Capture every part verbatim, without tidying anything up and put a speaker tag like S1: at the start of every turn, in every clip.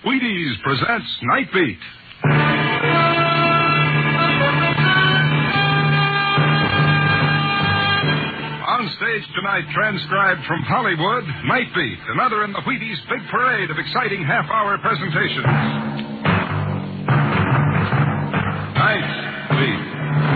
S1: Wheaties presents Night Beat. On stage tonight, transcribed from Hollywood, Night Beat, another in the Wheaties' big parade of exciting half-hour presentations. Night Beat.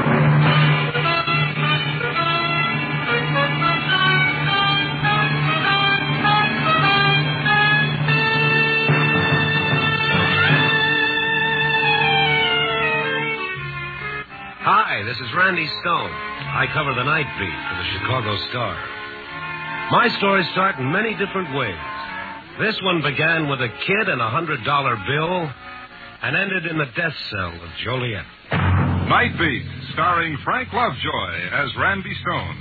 S2: Hi, this is Randy Stone. I cover the Night Beat for the Chicago Star. My stories start in many different ways. This one began with a kid and a hundred dollar bill and ended in the death cell of Joliet.
S1: Night Beat, starring Frank Lovejoy as Randy Stone.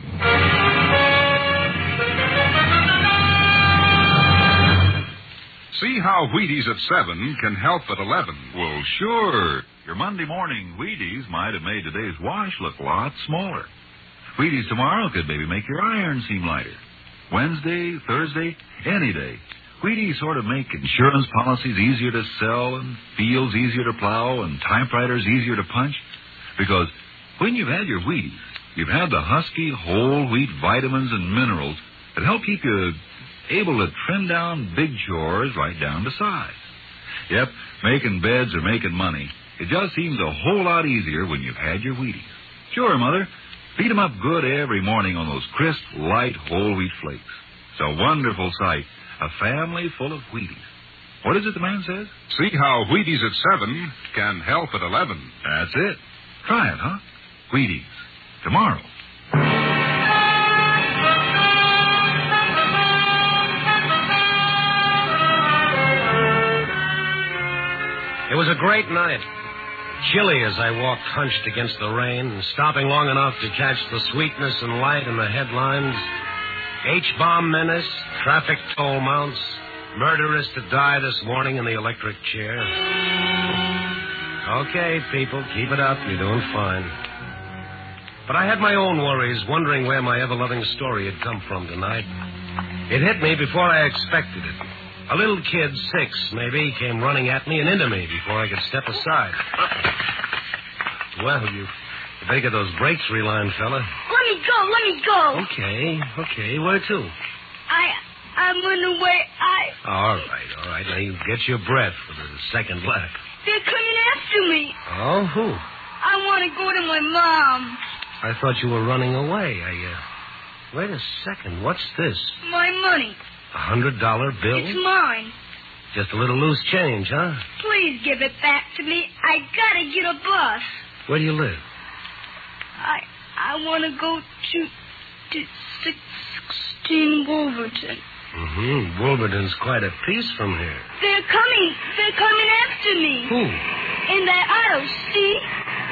S1: See how Wheaties at seven can help at eleven.
S3: Well, sure. Your Monday morning Wheaties might have made today's wash look a lot smaller. Wheaties tomorrow could maybe make your iron seem lighter. Wednesday, Thursday, any day. Wheaties sort of make insurance policies easier to sell and fields easier to plow and typewriters easier to punch. Because when you've had your Wheaties, you've had the husky whole wheat vitamins and minerals that help keep you able to trim down big chores right down to size. Yep, making beds or making money. It just seems a whole lot easier when you've had your Wheaties. Sure, Mother. Feed 'em up good every morning on those crisp, light, whole wheat flakes. It's a wonderful sight. A family full of Wheaties. What is it the man says?
S1: See how Wheaties at seven can help at eleven.
S3: That's it. Try it, huh? Wheaties. Tomorrow.
S2: It was a great night. Chilly as I walked hunched against the rain, stopping long enough to catch the sweetness and light in the headlines. H-bomb menace, traffic toll mounts, murderess to die this morning in the electric chair. Okay, people, keep it up. You're doing fine. But I had my own worries, wondering where my ever-loving story had come from tonight. It hit me before I expected it. A little kid, six maybe, came running at me and into me before I could step aside. Well, you better get those brakes relined, fella.
S4: Let me go, let me go.
S2: Okay, okay, where to?
S4: I, I'm on the way, I...
S2: All right, all right, now you get your breath for the second lap.
S4: They're coming after me.
S2: Oh, who?
S4: I want to go to my mom.
S2: I thought you were running away. I, uh... Wait a second, what's this?
S4: My money.
S2: A hundred dollar bill?
S4: It's mine.
S2: Just a little loose change, huh?
S4: Please give it back to me. I gotta get a bus.
S2: Where do you live?
S4: I I want to go to to sixteen Wolverton.
S2: Mm-hmm. Wolverton's quite a piece from here.
S4: They're coming. They're coming after me.
S2: Who?
S4: In that auto, see?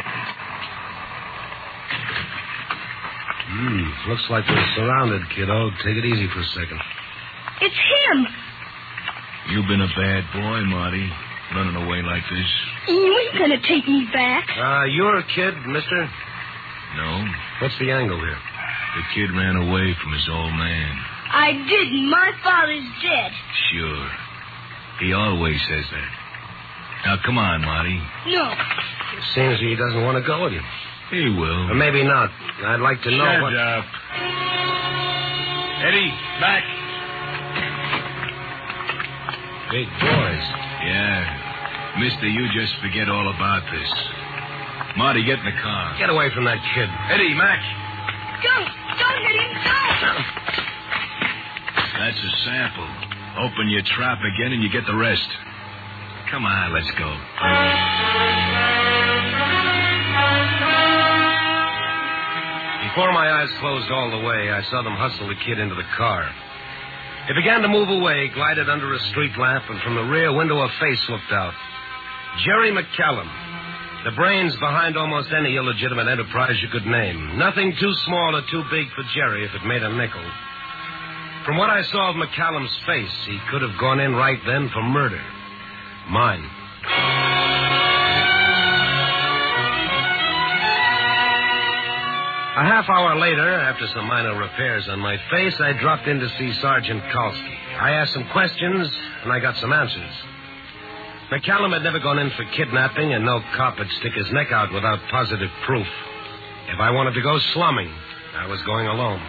S2: Hmm. Looks like we're surrounded, kiddo. Take it easy for a second.
S4: It's him.
S3: You've been a bad boy, Marty, running away like this.
S4: You ain't gonna take me back.
S2: Uh, you're a kid, mister?
S3: No.
S2: What's the angle here?
S3: The kid ran away from his old man.
S4: I didn't. My father's dead.
S3: Sure. He always says that. Now, come on, Marty.
S4: No.
S2: It seems he doesn't want to go with you.
S3: He will.
S2: Or maybe not. I'd like to know
S3: Shut
S2: what...
S3: up. Eddie, back.
S2: Big boys.
S3: Yeah. Mister, you just forget all about this. Marty, get in the car.
S2: Get away from that kid.
S3: Eddie, Mac.
S4: Don't. Don't hit him. Don't.
S3: That's a sample. Open your trap again and you get the rest. Come on, let's go.
S2: Before my eyes closed all the way, I saw them hustle the kid into the car. It began to move away, glided under a street lamp, and from the rear window a face looked out. Jerry McCallum, the brains behind almost any illegitimate enterprise you could name. Nothing too small or too big for Jerry if it made a nickel. From what I saw of McCallum's face, he could have gone in right then for murder. Mine. A half hour later, after some minor repairs on my face, I dropped in to see Sergeant Kalski. I asked some questions, and I got some answers. McCallum had never gone in for kidnapping, and no cop would stick his neck out without positive proof. If I wanted to go slumming, I was going alone.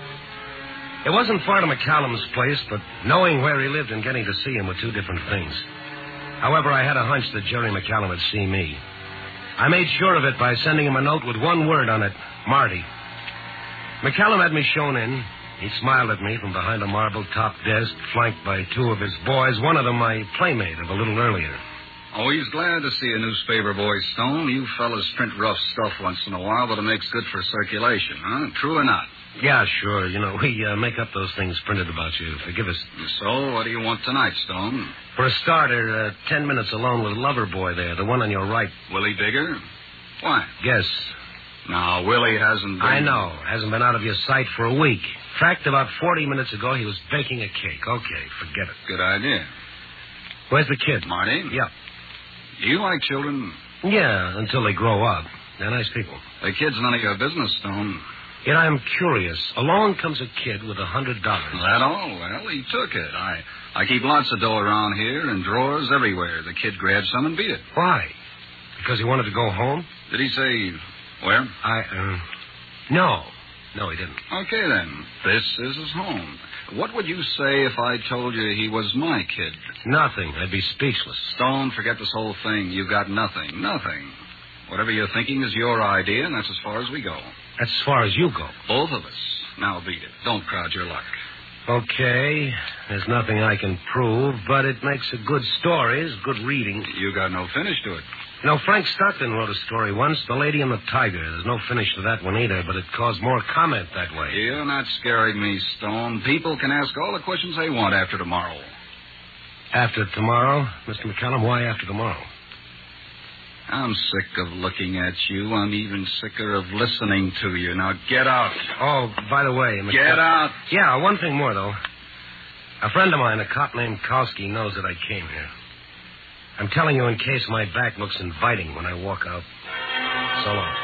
S2: It wasn't far to McCallum's place, but knowing where he lived and getting to see him were two different things. However, I had a hunch that Jerry McCallum would see me. I made sure of it by sending him a note with one word on it, Marty. McCallum had me shown in. He smiled at me from behind a marble-top desk, flanked by two of his boys, one of them my playmate of a little earlier.
S5: Always glad to see a newspaper boy, Stone. You fellas print rough stuff once in a while, but it makes good for circulation, huh? True or not?
S2: Yeah, sure. You know, we uh, make up those things printed about you. Forgive us.
S5: So, what do you want tonight, Stone?
S2: For a starter, uh, ten minutes alone with Lover Boy there, the one on your right.
S5: Willie Digger? Why?
S2: Guess.
S5: No, Willie hasn't been...
S2: I know. Hasn't been out of your sight for a week. Tracked about forty minutes ago, he was baking a cake. Okay, forget it.
S5: Good idea.
S2: Where's the kid?
S5: Marty?
S2: Yeah.
S5: Do you like children?
S2: Yeah, until they grow up. They're nice people.
S5: The kid's none of your business, Stone.
S2: Yet I'm curious. Along comes a kid with a hundred dollars.
S5: That all? Well, he took it. I I keep lots of dough around here and drawers everywhere. The kid grabbed some and beat it.
S2: Why? Because he wanted to go home?
S5: Did he say where?
S2: I, uh... No. No, he didn't.
S5: Okay, then. This is his home. What would you say if I told you he was my kid?
S2: Nothing. I'd be speechless.
S5: Stone, forget this whole thing. You've got nothing. Nothing. Whatever you're thinking is your idea, and that's as far as we go.
S2: That's as far as you go.
S5: Both of us. Now beat it. Don't crowd your luck.
S2: Okay. There's nothing I can prove, but it makes a good story. It's good reading.
S5: You got no finish to it.
S2: You know, Frank Stockton wrote a story once, The Lady and the Tiger. There's no finish to that one either, but it caused more comment that way.
S5: You're not scaring me, Stone. People can ask all the questions they want after tomorrow.
S2: After tomorrow? Mister McCallum, why after tomorrow?
S5: I'm sick of looking at you. I'm even sicker of listening to you. Now get out.
S2: Oh, by the way, McCallum...
S5: Get out.
S2: Yeah, one thing more, though. A friend of mine, a cop named Kowski, knows that I came here. I'm telling you in case my back looks inviting when I walk out. So long.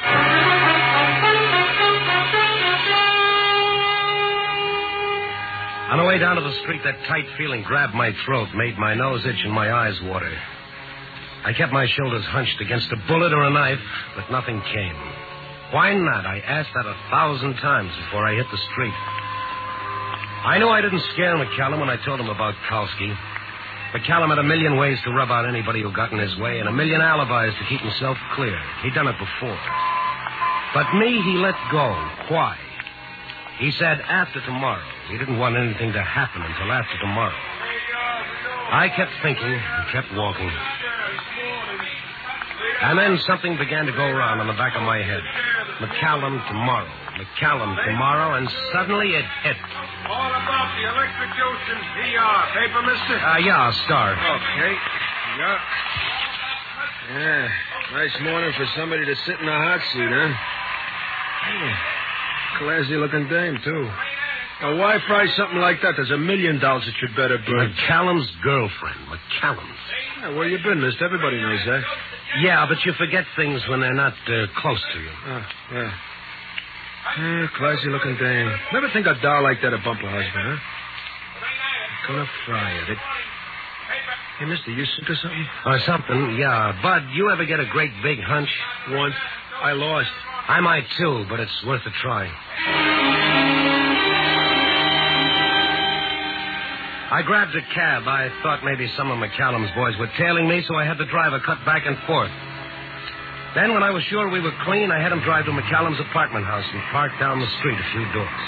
S2: On the way down to the street, that tight feeling grabbed my throat, made my nose itch and my eyes water. I kept my shoulders hunched against a bullet or a knife, but nothing came. Why not? I asked that a thousand times before I hit the street. I knew I didn't scare McCallum when I told him about Kowski. McCallum had a million ways to rub out anybody who got in his way and a million alibis to keep himself clear. He'd done it before. But me, he let go. Why? He said after tomorrow. He didn't want anything to happen until after tomorrow. I kept thinking and kept walking. And then something began to go around on the back of my head. McCallum tomorrow. McCallum tomorrow, and suddenly it hit.
S1: All about the Electric Ocean P R. Paper, mister?
S2: Uh, yeah, Star.
S6: Okay. Yeah. Yeah. Nice morning for somebody to sit in a hot seat, huh? Yeah. Classy-looking dame, too. Now, why fry something like that? There's a million dollars that you'd better burn.
S2: McCallum's girlfriend. McCallum's.
S6: Yeah, where you been, mister? Everybody knows that.
S2: Yeah, but you forget things when they're not uh, close to you.
S6: Oh, yeah. Yeah, classy-looking dame. Never think a doll like that a bumper husband, huh? I'm gonna fry it. it... Hey, mister, you sick or something?
S2: Or something, yeah. Bud, you ever get a great big hunch?
S6: Once. I lost.
S2: I might, too, but it's worth a try. I grabbed a cab. I thought maybe some of McCallum's boys were tailing me, so I had the driver cut back and forth. Then, when I was sure we were clean, I had him drive to McCallum's apartment house and park down the street a few doors.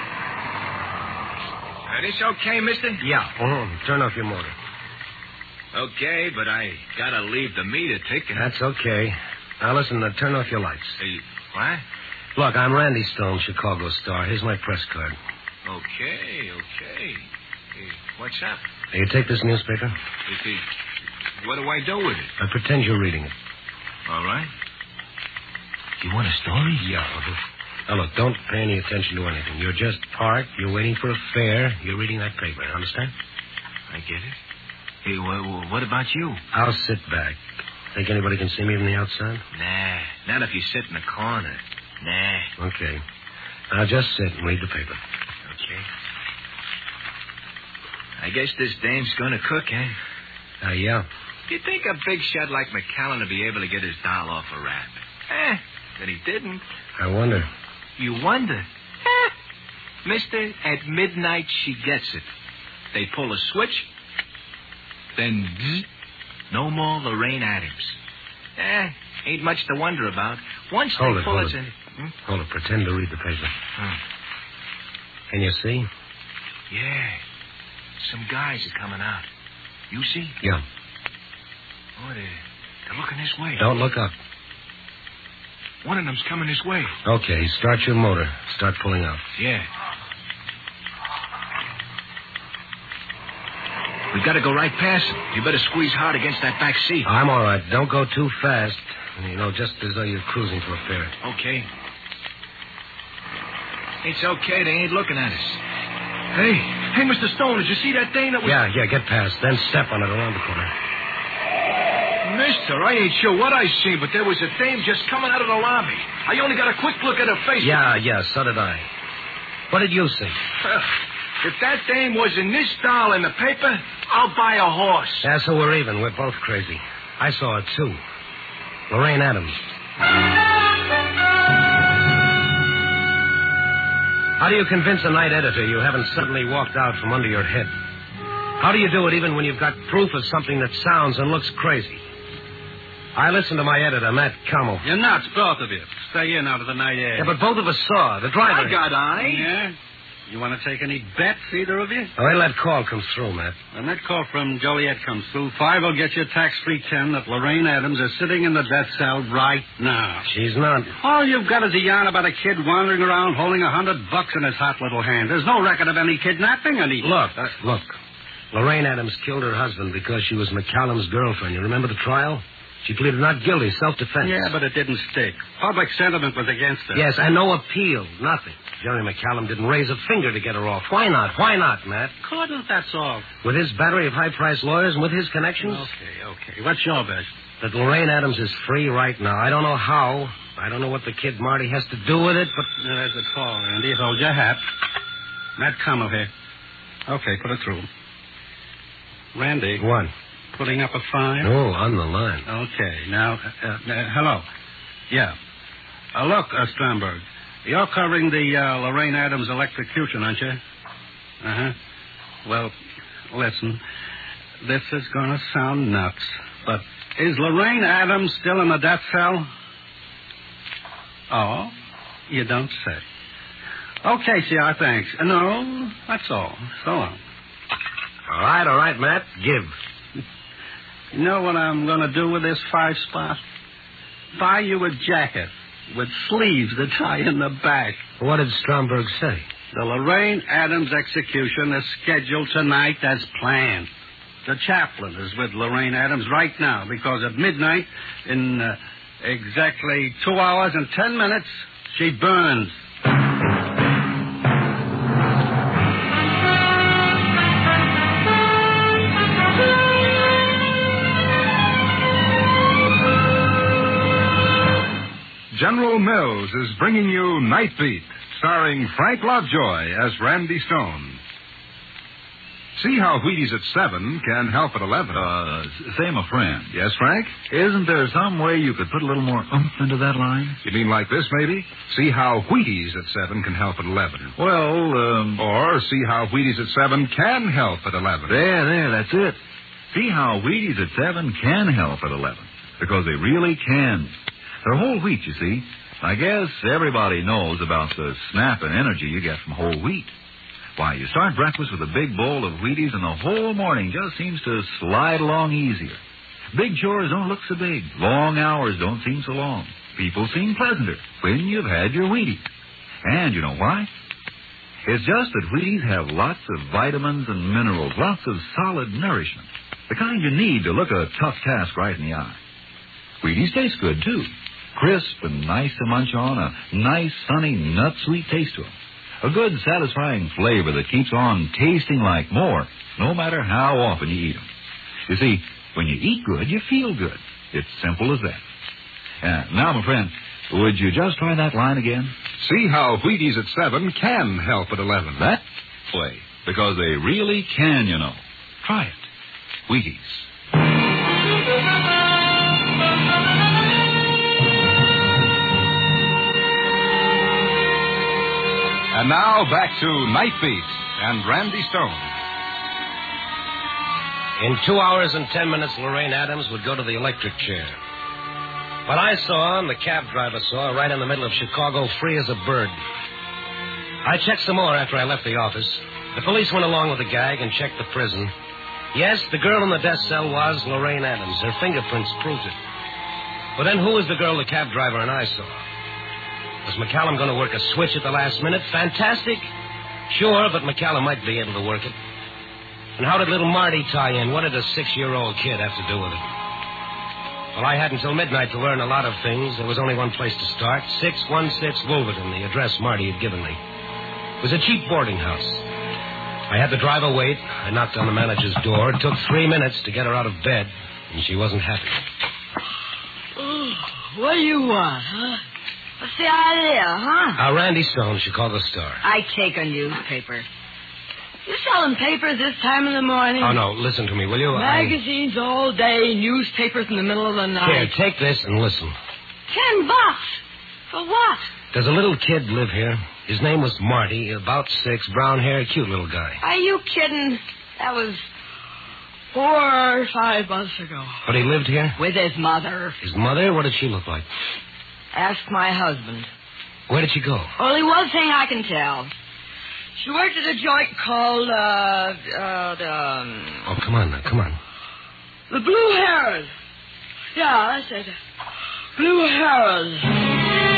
S7: Are this okay, mister?
S2: Yeah. Uh-huh. Turn off your motor.
S7: Okay, but I gotta leave the meter ticking.
S2: That's okay. Now, listen, uh, turn off your lights.
S7: Hey, what?
S2: Look, I'm Randy Stone, Chicago Star. Here's my press card.
S7: Okay, okay. Hey, what's up?
S2: Now, you take this newspaper?
S7: If he, what do I do with it?
S2: I pretend you're reading it.
S7: All right. You want a story?
S2: Yeah. Now, look, don't pay any attention to anything. You're just parked. You're waiting for a fare. You're reading that paper. Understand?
S7: I get it. Hey, well, what about you?
S2: I'll sit back. Think anybody can see me from the outside?
S7: Nah, not if you sit in the corner. Nah.
S2: Okay. Now, just sit and read the paper.
S7: Okay. I guess this dame's gonna cook, eh?
S2: Uh, yeah.
S7: Do you think a big shot like McCallum would be able to get his doll off a rap? Eh, but he didn't.
S2: I wonder.
S7: You wonder? Eh. Mister, at midnight she gets it. They pull a switch, then zzz, no more Lorraine Adams. Eh, ain't much to wonder about. Once
S2: hold
S7: they
S2: it,
S7: pull
S2: hold
S7: us
S2: it.
S7: in... Hmm?
S2: Hold it. Pretend to read the paper.
S7: Hmm.
S2: Can you see?
S7: Yeah. Some guys are coming out. You see?
S2: Yeah.
S7: Oh, they're, they're looking this way.
S2: Don't look up.
S7: One of them's coming this way.
S2: Okay, start your motor. Start pulling out.
S7: Yeah. We gotta go right past him. You better squeeze hard against that back seat.
S2: I'm all right. Don't go too fast. You know, just as though you're cruising for a ferry.
S7: Okay. It's okay. They ain't looking at us. Hey, hey, Mister Stone, did you see that thing that was...
S2: Yeah, yeah, get past. Then step on it around the corner.
S7: Mister, I ain't sure what I seen, but there was a dame just coming out of the lobby. I only got a quick look at her face.
S2: Yeah, yeah, so did I. What did you see?
S7: If that dame was in this doll in the paper, I'll buy a horse.
S2: Yeah, so we're even. We're both crazy. I saw it, too. Lorraine Adams. How do you convince a night editor you haven't suddenly walked out from under your head? How do you do it even when you've got proof of something that sounds and looks crazy? I listened to my editor, Matt Campbell.
S8: You're nuts, both of you. Stay in out of the night air.
S2: Yeah, but both of us saw. The driver...
S8: I got eye. Yeah? You want to take any bets, either of you?
S2: Oh, wait till that call comes through, Matt.
S8: When that call from Joliet comes through, five will get you tax-free ten that Lorraine Adams is sitting in the death cell right now.
S2: She's not.
S8: All you've got is a yarn about a kid wandering around holding a hundred bucks in his hot little hand. There's no record of any kidnapping, any...
S2: Look, uh, look. Lorraine Adams killed her husband because she was McCallum's girlfriend. You remember the trial? She pleaded not guilty, self-defense.
S8: Yeah, but it didn't stick. Public sentiment was against her.
S2: Yes, and no appeal, nothing. Jerry McCallum didn't raise a finger to get her off. Why not? Why not, Matt?
S8: Couldn't, that's all.
S2: With his battery of high-priced lawyers and with his connections?
S8: Okay, okay. What's your bet?
S2: That Lorraine Adams is free right now. I don't know how. I don't know what the kid Marty has to do with it, but...
S8: There's the call, Andy. Hold your hat. Matt Campbell here. Okay, put it through. Randy.
S2: What?
S8: Putting up a fine?
S2: Oh, on the line.
S8: Okay. Now, uh, uh, hello. Yeah. Uh, look, uh, Stromberg, you're covering the uh, Lorraine Adams electrocution, aren't you? Uh-huh. Well, listen, this is going to sound nuts, but is Lorraine Adams still in the death cell? Oh, you don't say. Okay, C R, thanks. Uh, no, that's all. So long.
S2: All right, all right, Matt. Give.
S8: You know what I'm going to do with this five spot? Buy you a jacket with sleeves that tie in the back.
S2: What did Stromberg say?
S8: The Lorraine Adams execution is scheduled tonight as planned. The chaplain is with Lorraine Adams right now because at midnight, in uh, exactly two hours and ten minutes, she burns.
S1: General Mills is bringing you Night Beat, starring Frank Lovejoy as Randy Stone. See how Wheaties at seven can help at eleven.
S3: Uh, say, my friend.
S1: Yes, Frank?
S3: Isn't there some way you could put a little more oomph into that line?
S1: You mean like this, maybe? See how Wheaties at seven can help at eleven.
S3: Well, um...
S1: Or see how Wheaties at seven can help at eleven.
S3: There, there, that's it. See how Wheaties at seven can help at eleven. Because they really can. They're whole wheat, you see. I guess everybody knows about the snap and energy you get from whole wheat. Why, you start breakfast with a big bowl of Wheaties and the whole morning just seems to slide along easier. Big chores don't look so big. Long hours don't seem so long. People seem pleasanter when you've had your Wheaties. And you know why? It's just that Wheaties have lots of vitamins and minerals, lots of solid nourishment, the kind you need to look a tough task right in the eye. Wheaties taste good, too. Crisp and nice to munch on, a nice, sunny, nut-sweet taste to them. A good, satisfying flavor that keeps on tasting like more, no matter how often you eat them. You see, when you eat good, you feel good. It's simple as that. Uh, now, my friend, would you just try that line again?
S1: See how Wheaties at seven can help at eleven.
S3: That way, because they really can, you know. Try it. Wheaties.
S1: And now back to Night Beat and Randy Stone.
S2: In two hours and ten minutes, Lorraine Adams would go to the electric chair. But I saw, and the cab driver saw, right in the middle of Chicago, free as a bird. I checked some more after I left the office. The police went along with the gag and checked the prison. Yes, the girl in the death cell was Lorraine Adams. Her fingerprints proved it. But then who was the girl the cab driver and I saw? Was McCallum going to work a switch at the last minute? Fantastic. Sure, but McCallum might be able to work it. And how did little Marty tie in? What did a six-year-old kid have to do with it? Well, I had until midnight to learn a lot of things. There was only one place to start. six one six Wolverton, the address Marty had given me. It was a cheap boarding house. I had the driver wait. I knocked on the manager's door. It took three minutes to get her out of bed, and she wasn't happy.
S9: Oh, what do you want, huh? What's the idea, huh?
S2: Uh, Randy Stone, she called the Star.
S9: I take a newspaper. You selling papers this time in the morning?
S2: Oh, no, listen to me, will you?
S9: Magazines I... all day, newspapers in the middle of the night.
S2: Here, take this and listen.
S9: Ten bucks? For what?
S2: There's a little kid live here. His name was Marty, about six, brown hair, cute little guy.
S9: Are you kidding? That was four or five months ago.
S2: But he lived here?
S9: With his mother.
S2: His mother? What did she look like?
S9: Ask my husband.
S2: Where did she go?
S9: Only one thing I can tell. She worked at a joint called, uh, uh, the... Um,
S2: oh, come on now, come on.
S9: The Blue Heron. Yeah, that's it. Blue Heron.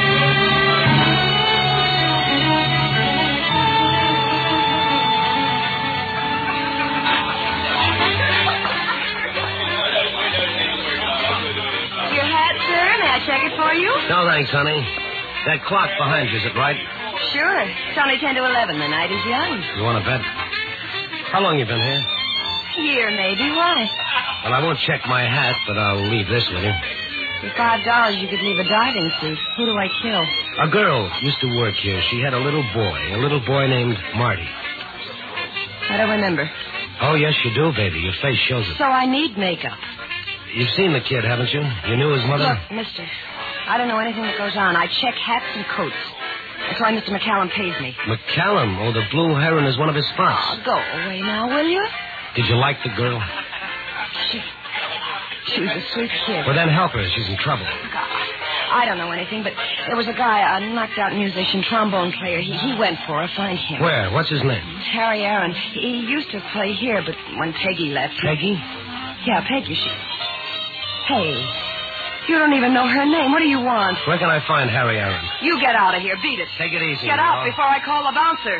S9: Check it for you?
S2: No, thanks, honey. That clock behind you, is it right?
S9: Sure. It's only ten to eleven. The night is young.
S2: You want to bet? How long you been here?
S9: A year, maybe. Why?
S2: Well, I won't check my hat, but I'll leave this with you.
S9: For five dollars, you could leave a diving suit. Who do I kill?
S2: A girl used to work here. She had a little boy. A little boy named Marty.
S9: I don't remember.
S2: Oh, yes, you do, baby. Your face shows it.
S9: So I need makeup.
S2: You've seen the kid, haven't you? You knew his mother?
S9: Look, mister, I don't know anything that goes on. I check hats and coats. That's why Mister McCallum pays me.
S2: McCallum? Oh, the Blue Heron is one of his spots.
S9: Oh, go away now, will you?
S2: Did you like the girl?
S9: She... She was a sweet kid.
S2: Well, then help her. She's in trouble.
S9: God, I don't know anything, but there was a guy, a knocked-out musician, trombone player. He, he went for her. Find him.
S2: Where? What's his name?
S9: Harry Aaron. He used to play here, but when Peggy left...
S2: Peggy?
S9: Yeah, Peggy. She... Hey, you don't even know her name. What do you want?
S2: Where can I find Harry Aaron?
S9: You get out of here. Beat it.
S2: Take it easy.
S9: Get out before I call the bouncer.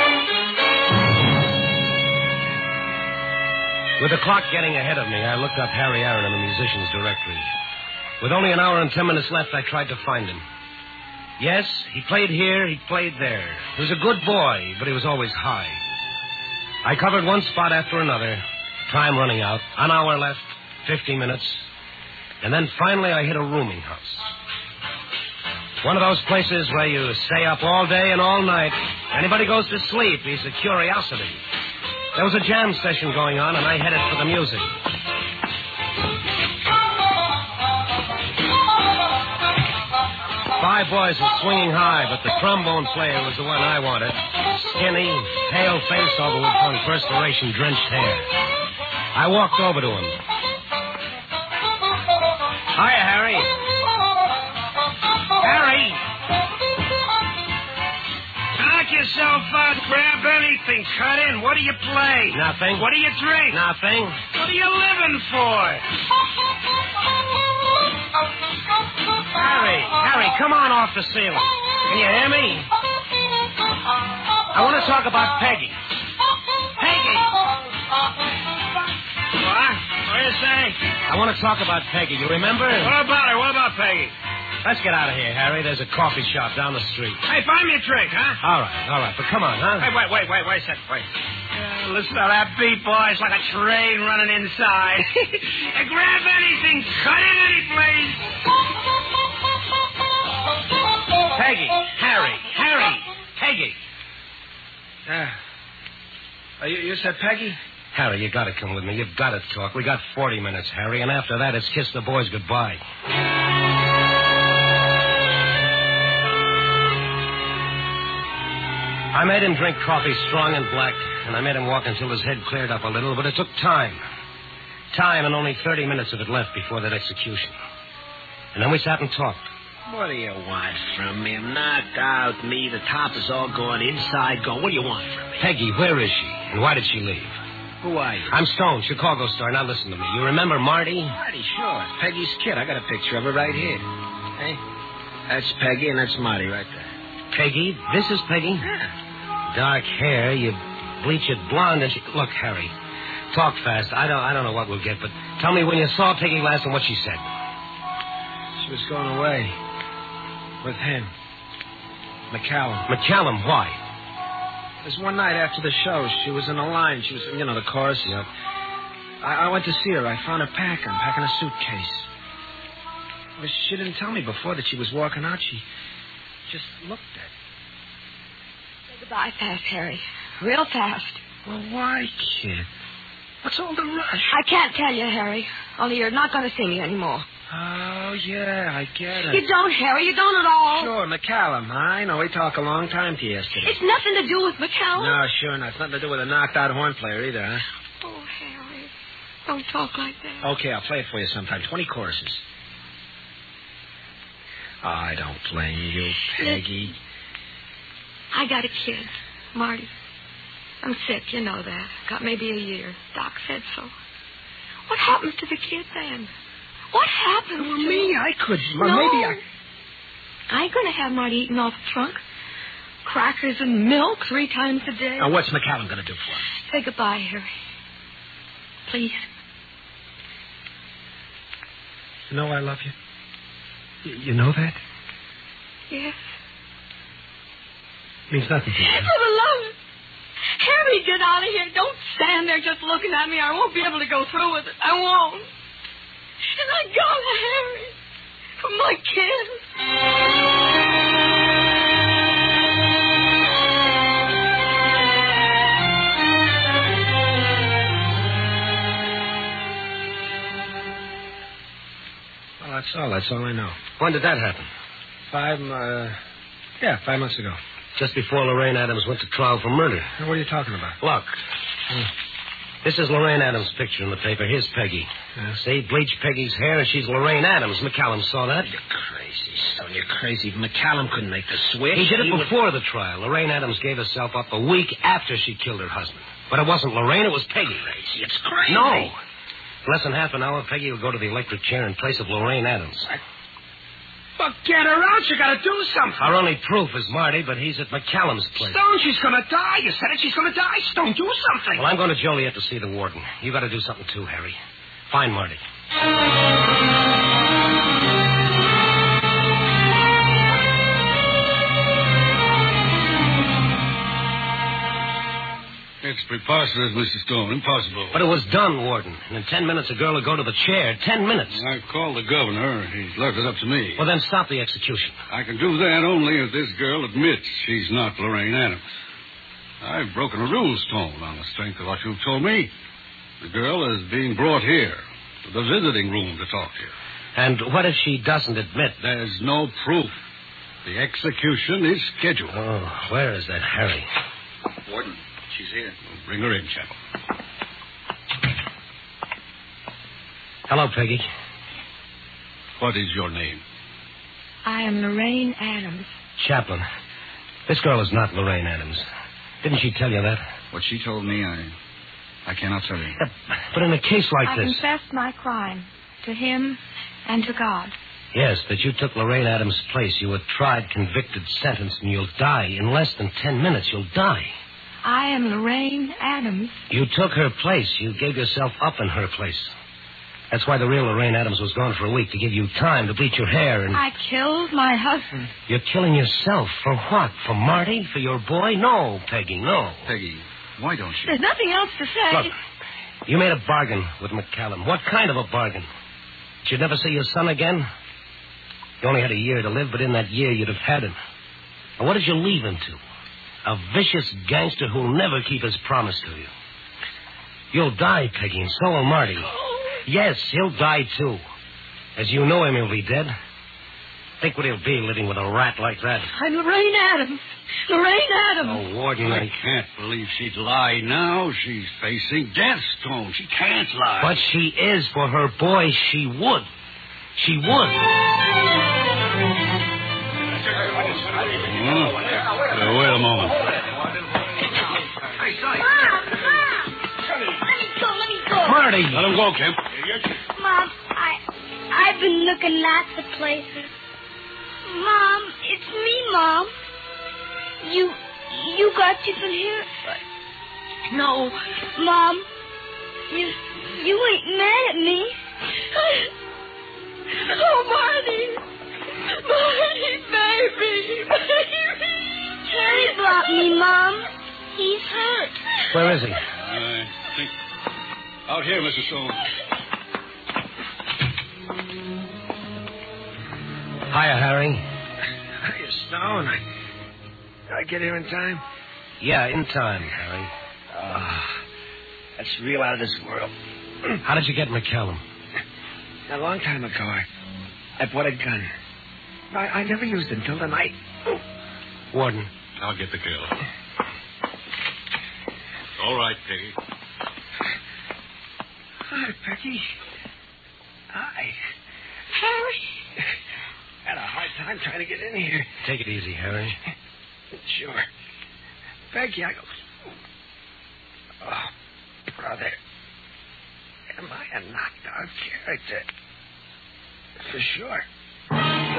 S2: With the clock getting ahead of me, I looked up Harry Aaron in the musician's directory. With only an hour and ten minutes left, I tried to find him. Yes, he played here, he played there. He was a good boy, but he was always high. I covered one spot after another. Time running out. An hour left. Fifty minutes. And then finally I hit a rooming house. One of those places where you stay up all day and all night. Anybody goes to sleep, he's a curiosity. There was a jam session going on, and I headed for the music. Five boys were swinging high, but the trombone player was the one I wanted. Skinny, pale-faced, although with perspiration-drenched hair. I walked over to him. Hiya, Harry. Harry!
S6: Knock yourself out. Grab anything. Cut in. What do you play?
S2: Nothing.
S6: What do you drink?
S2: Nothing.
S6: What are you living for?
S2: Harry, Harry, come on off the ceiling. Can you hear me? I want to talk about Peggy. Peggy!
S6: What? What are you saying?
S2: I want to talk about Peggy. You remember?
S6: What about her? What about Peggy?
S2: Let's get out of here, Harry. There's a coffee shop down the street.
S6: Hey, find me a drink, huh?
S2: All right, all right. But come on, huh?
S6: Hey, wait, wait, wait, wait a second, wait. Uh, listen to that beat, boy. It's like a train running inside. Hey, grab anything. Cut in any place.
S2: Peggy. Harry. Harry. Peggy.
S6: Uh, uh, you, you said Peggy?
S2: Harry, you got to come with me. You've got to talk. We got forty minutes, Harry, and after that, it's kiss the boys goodbye. I made him drink coffee strong and black, and I made him walk until his head cleared up a little, but it took time. Time and only thirty minutes of it left before that execution. And then we sat and talked.
S7: What do you want from me? I'm knocked out, me. The top is all gone, inside gone. What do you want from me?
S2: Peggy, where is she? And why did she leave?
S7: Who are you?
S2: I'm Stone, Chicago Star. Now listen to me. You remember Marty?
S7: Marty, sure. Peggy's kid. I got a picture of her right here. Hey, that's Peggy, and that's Marty right there.
S2: Peggy? This is Peggy?
S7: Yeah.
S2: Dark hair, you bleach it blonde, and she... Look, Harry, talk fast. I don't I don't know what we'll get, but tell me when you saw Peggy last and what she said.
S7: She was going away. With him. McCallum.
S2: McCallum, why?
S7: It was one night after the show. She was in a line. She was, you know, the chorus. You know. I, I went to see her. I found her packing, packing a suitcase. Well, she didn't tell me before that she was walking out. She just looked at me.
S9: Say goodbye fast, Harry. Real fast.
S7: Well, why, kid? What's all the rush?
S9: I can't tell you, Harry. Only you're not going to see me anymore.
S7: Oh, yeah, I get it.
S9: You don't, Harry. You don't at all.
S7: Sure, McCallum. I know. We talked a long time to you yesterday.
S9: It's nothing to do with McCallum.
S7: No, sure not. It's nothing to do with a knocked-out horn player either, huh?
S9: Oh, Harry. Don't talk like that.
S7: Okay, I'll play it for you sometime. Twenty choruses. Oh, I don't blame you, Peggy.
S9: Listen, I got a kid, Marty. I'm sick, you know that. Got maybe a year. Doc said so. What happens to the kid then? What happens
S7: Well,
S9: to
S7: me, I could. Well,
S9: no.
S7: maybe I...
S9: I ain't going to have Marty eating off the trunk. Crackers and milk three times a day.
S7: Now, what's McCallum going to do for us?
S9: Say goodbye, Harry. Please.
S7: You know I love you? Y- you know that?
S9: Yes.
S7: Means nothing to you.
S9: For the love of... Harry, get out of here. Don't stand there just looking at me. I won't be able to go through with it. I won't. And I gotta, Harry. For my kids.
S7: Well, that's all. That's all I know.
S2: When did that happen?
S7: Five, uh... Yeah, five months ago.
S2: Just before Lorraine Adams went to trial for murder.
S7: Now, what are you talking about?
S2: Look.
S7: Hmm.
S2: This is Lorraine Adams' picture in the paper. Here's Peggy.
S7: Yeah.
S2: See, bleached Peggy's hair, and she's Lorraine Adams. McCallum saw that.
S7: You're crazy, Stone. You're crazy. McCallum couldn't make the switch.
S2: He did it
S7: He
S2: before the trial. Lorraine Adams gave herself up a week after she killed her husband. But it wasn't Lorraine, it was Peggy.
S7: Crazy. It's crazy.
S2: No. In less than half an hour, Peggy will go to the electric chair in place of Lorraine Adams.
S7: I... Well, get her out. You gotta do something.
S2: Our only proof is Marty, but he's at McCallum's place.
S7: Stone, she's gonna die. You said it. She's gonna die. Stone, do something.
S2: Well, I'm going to Joliet to see the warden. You got to do something too, Harry. Find Marty.
S8: It's preposterous, Mister Stone. Impossible.
S2: But it was done, Warden. And in ten minutes, a girl will go to the chair. Ten minutes.
S8: I called the governor. He's left it up to me.
S2: Well, then stop the execution.
S8: I can do that only if this girl admits she's not Lorraine Adams. I've broken a rule, Stone, on the strength of what you've told me. The girl is being brought here to the visiting room to talk to you.
S2: And what if she doesn't admit?
S8: There's no proof. The execution is scheduled.
S2: Oh, where is that Harry?
S5: Warden, she's here.
S8: Well, bring her in, Chapel.
S2: Hello, Peggy.
S8: What is your name?
S9: I am Lorraine Adams.
S2: Chaplain. This girl is not Lorraine Adams. Didn't she tell you that?
S5: What she told me, I I cannot tell you.
S2: Yeah, but in a case like
S9: I
S2: this...
S9: confessed my crime to him and to God.
S2: Yes, that you took Lorraine Adams' place. You were tried, convicted, sentenced, and you'll die. In less than ten minutes, you'll die.
S9: I am Lorraine Adams.
S2: You took her place. You gave yourself up in her place. That's why the real Lorraine Adams was gone for a week, to give you time to bleach your hair and...
S9: I killed my husband.
S2: You're killing yourself. For what? For Marty? For your boy? No, Peggy, no.
S5: Peggy, why don't you?
S9: There's nothing else to say.
S2: Look, you made a bargain with McCallum. What kind of a bargain? That you'd never see your son again? You only had a year to live, but in that year you'd have had him. And what did you leave him to? A vicious gangster who'll never keep his promise to you. You'll die, Peggy, and so will Marty. Yes, he'll die, too. As you know him, he'll be dead. think what he'll be living with a rat like that?
S9: I'm Lorraine Adams. Lorraine Adams.
S2: Oh, Warden,
S8: I
S2: I...
S8: can't believe she'd lie now. She's facing death, Stone. She can't lie.
S2: But she is. For her boy, she would. She would.
S8: Well, uh, wait a moment.
S4: Mom, Mom. Let me go, let me go.
S2: Marty.
S8: Let him go, Kemp.
S4: Mom, I, I've been looking lots of places. Mom, it's me, Mom. You, you got you from here?
S9: No.
S4: Mom, you, you ain't mad at me.
S9: Oh, Marty. Marty, baby. Baby.
S4: Harry brought me, Mom. He's hurt.
S2: Where is he?
S8: I think... Out here, Missus Stone.
S2: Hiya, Harry.
S6: Hiya, Stone. I, did I get here in time?
S2: Yeah, in time, Harry.
S6: Oh, that's real out of this world.
S2: How did you get McCallum?
S6: A long time ago, I, I bought a gun. I, I never used it until tonight.
S2: Warden.
S8: I'll get the kill. All right, Peggy.
S6: Hi, Peggy. Hi.
S9: Harry.
S6: Had a hard time trying to get in here.
S2: Take it easy, Harry.
S6: Sure. Peggy, I go... Oh, brother. Am I a knocked-out character? For sure.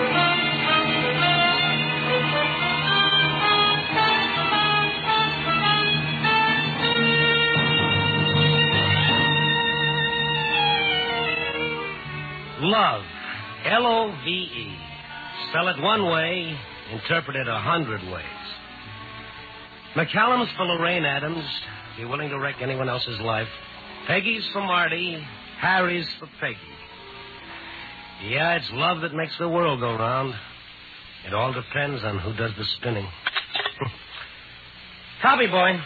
S2: Love. L O V E. Spell it one way, interpret it a hundred ways. McCallum's for Lorraine Adams. Be willing to wreck anyone else's life. Peggy's for Marty. Harry's for Peggy. Yeah, it's love that makes the world go round. It all depends on who does the spinning. Copy, boy.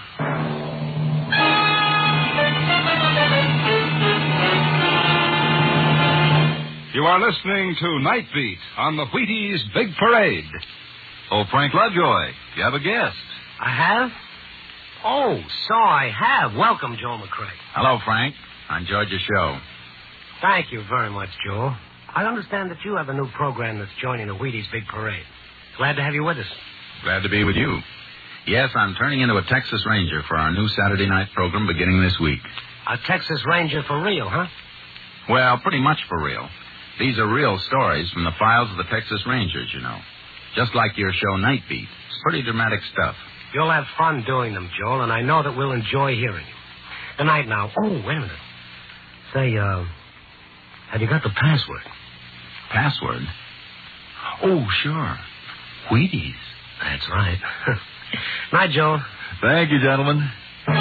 S1: You are listening to Night Beat on the Wheaties Big Parade.
S3: Oh, Frank Lovejoy, you have a guest.
S2: I have? Oh, so I have. Welcome, Joel McCrae.
S3: Hello, Frank. I enjoyed your show.
S2: Thank you very much, Joel. I understand that you have a new program that's joining the Wheaties Big Parade. Glad to have you with us.
S3: Glad to be with you. Yes, I'm turning into a Texas Ranger for our new Saturday night program beginning this week.
S2: A Texas Ranger for real, huh?
S3: Well, pretty much for real. These are real stories from the files of the Texas Rangers, you know. Just like your show, Night Beat. It's pretty dramatic stuff.
S2: You'll have fun doing them, Joel, and I know that we'll enjoy hearing you. Good night now. Oh, wait a minute. Say, uh, have you got the password?
S3: Password? Oh, sure. Wheaties.
S2: That's right. Night, Joel.
S3: Thank you, gentlemen.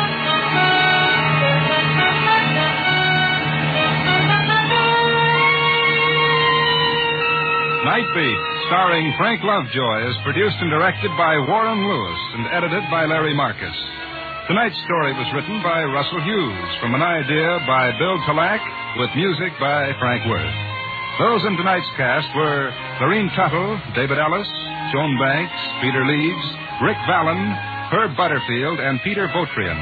S1: Night Beat, starring Frank Lovejoy, is produced and directed by Warren Lewis and edited by Larry Marcus. Tonight's story was written by Russell Hughes from an idea by Bill Talack with music by Frank Worth. Those in tonight's cast were Lorene Tuttle, David Ellis, Joan Banks, Peter Leeds, Rick Vallon, Herb Butterfield, and Peter Botrian.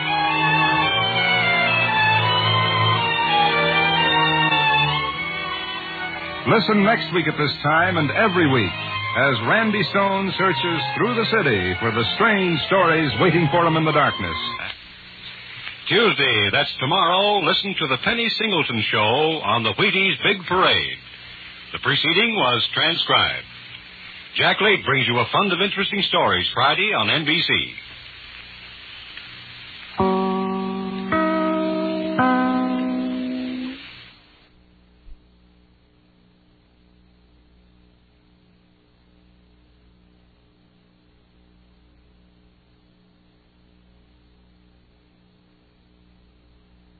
S1: Listen next week at this time and every week as Randy Stone searches through the city for the strange stories waiting for him in the darkness.
S10: Tuesday, that's tomorrow, listen to the Penny Singleton Show on the Wheaties Big Parade. The preceding was transcribed. Jack Late brings you a fund of interesting stories Friday on N B C.